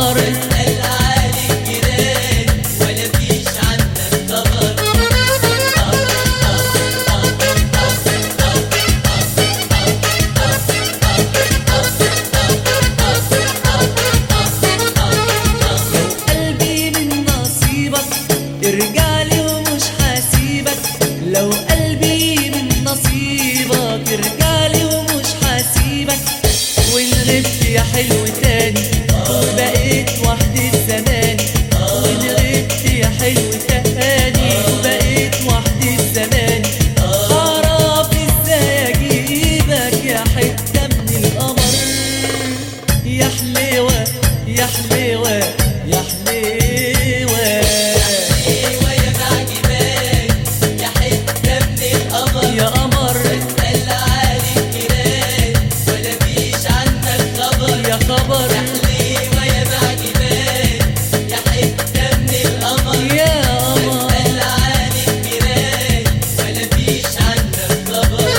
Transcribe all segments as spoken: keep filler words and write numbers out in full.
القمر. بسأل على الجيران ولا فيش عنك خبر. قلبي من نصيبك ارجع لي ومش حاسيبك، لو قلبي من نصيبك ارجع لي ومش حاسيبك، وإن غبت يا حلو تاني وبقيت وحدة زماني، وإن غبت يا حلو تاني وبقيت وحدة زماني، هعرف ازاي اجيبك يا حتة من القمر. يا حلوة يا حلوة يا حلوة ايوه يا معجباك يا حتة من القمر. يا قمر بسأل على الجيران ولا فيش عنك خبر. يا خبر حليوة يا معجباك يا حتة من القمر. يا قمر بسأل على الجيران ولا فيش عنك خبر.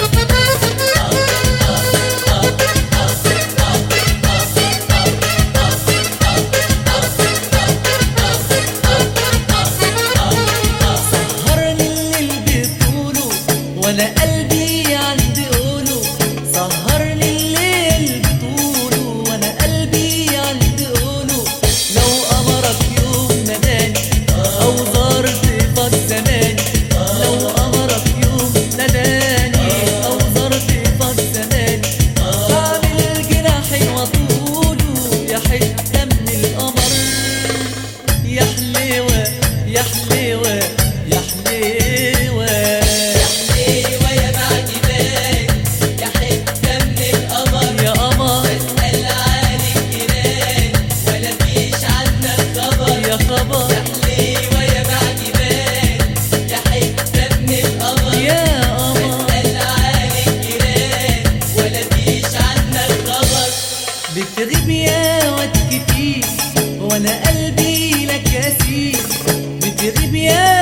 سهرني الليل بطوله وانا قلبي عندي قوله، سهرني الليل بطوله وانا قلبي عندي قوله، لو قمرك يوم ناداني او زار ضيفك زماني، لو قمرك يوم ناداني او زار ضيفك زماني، هعمل جناحي واطوله يا حتة من القمر. يا حلوة يا حلوة يا حلوة حليوة يا معجباك يا حتة من القمر. يا قمر بسأل على الجيران ولا فيش عنك خبر. يا خبر حليوة يا معجباك يا حتة من القمر. يا قمر بسأل على الجيران ولا فيش عنك خبر. بتغيب يا واد كتير وانا قلبي لك يسير، بتغيب يا